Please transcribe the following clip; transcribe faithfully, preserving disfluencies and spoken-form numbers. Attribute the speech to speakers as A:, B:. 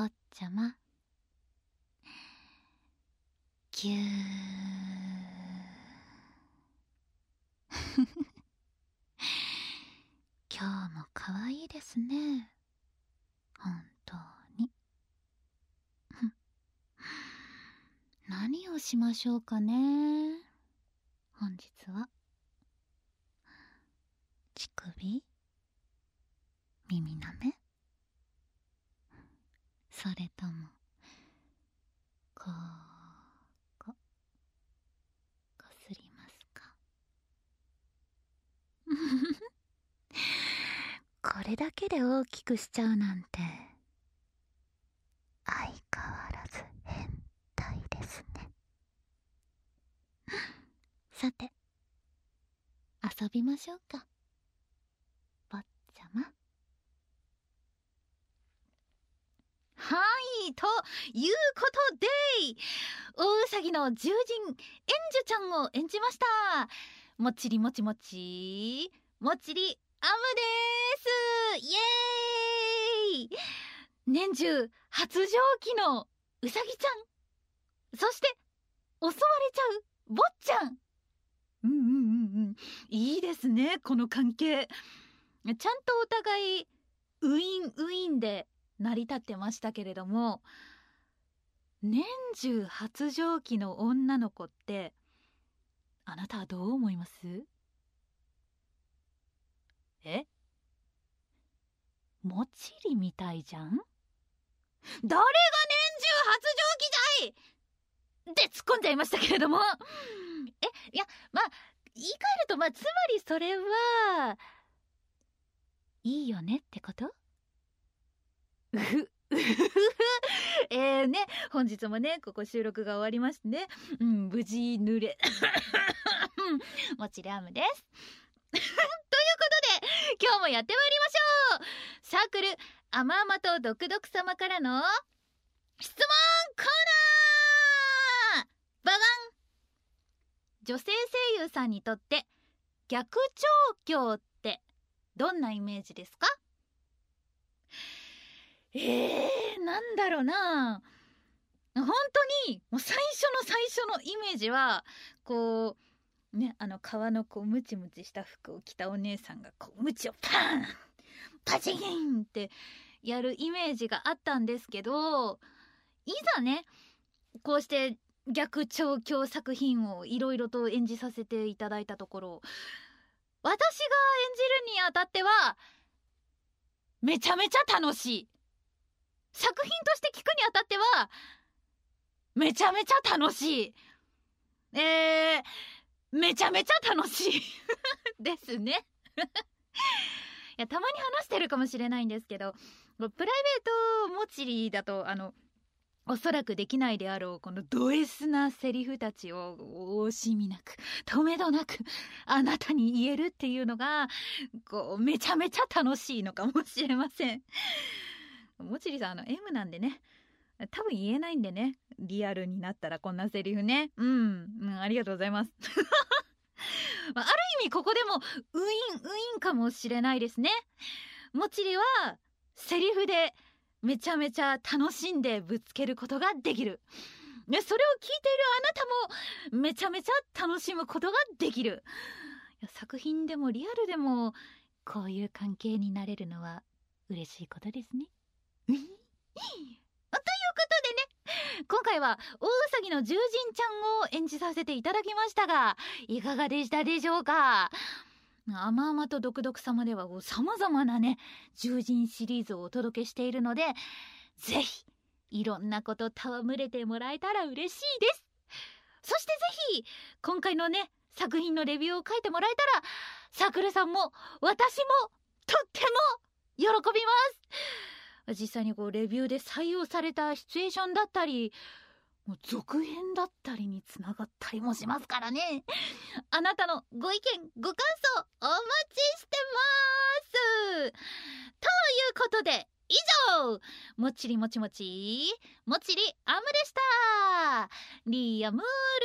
A: 坊ちゃま。ぎゅー今日もかわいいですね、本当に。何をしましょうかね、本日は。乳首、耳なめ、それともこうここすりますか。これだけで大きくしちゃうなんて相変わらず変態ですね。さて、遊びましょうか、坊ちゃま。はい、ということで、大うさぎの獣人エンジュちゃんを演じましたもっちりもちもちもっちりアムです。イエーイ。年中発情期のうさぎちゃん、そして襲われちゃう坊ちゃん。うんうんうんうん、いいですね、この関係。ちゃんとお互いウィンウィンで成り立ってましたけれども、年中発情期の女の子ってあなたはどう思います？え？もちりみたいじゃん？誰が年中発情期だいって突っ込んじゃいましたけれどもえ、いや、まあ言い換えると、まあつまりそれはいいよねってこと？うふえーね、本日もね、ここ収録が終わりましてね、うん、無事濡れもちりアムですということで、今日もやってまいりましょう。サークルあまあまとドクドク様からの質問コーナー。ババン。女性声優さんにとって逆調教ってどんなイメージですか？えー、なんだろうな。本当にもう最初の最初のイメージはこうね、あの革のこうムチムチした服を着たお姉さんがこうムチをパンパチンってやるイメージがあったんですけど、いざねこうして逆調教作品をいろいろと演じさせていただいたところ、私が演じるにあたってはめちゃめちゃ楽しい。作品として聞くにあたってはめちゃめちゃ楽しい。えー、めちゃめちゃ楽しいですねいや、たまに話してるかもしれないんですけど、プライベートもちりだとあのおそらくできないであろうこのド S なセリフたちを惜しみなく止めどなくあなたに言えるっていうのがこうめちゃめちゃ楽しいのかもしれません。もちりさん、あの M なんでね、多分言えないんでね、リアルになったらこんなセリフね。うん、うん、ありがとうございますある意味ここでもウィンウィンかもしれないですね。もちりはセリフでめちゃめちゃ楽しんでぶつけることができる。ね、それを聞いているあなたもめちゃめちゃ楽しむことができる。いや、作品でもリアルでもこういう関係になれるのは嬉しいことですねということでね、今回は大うさぎの獣人ちゃんを演じさせていただきましたが、いかがでしたでしょうか？あまあまとドクドク様ではさまざまなね獣人シリーズをお届けしているので、ぜひいろんなこと戯れてもらえたら嬉しいです。そしてぜひ今回のね作品のレビューを書いてもらえたら、サクルさんも私もとっても喜びます。実際にこうレビューで採用されたシチュエーションだったり、もう続編だったりにつながったりもしますからね。あなたのご意見ご感想お待ちしてます。ということで以上、もっちりもちもちもっちりアムでした。リアムール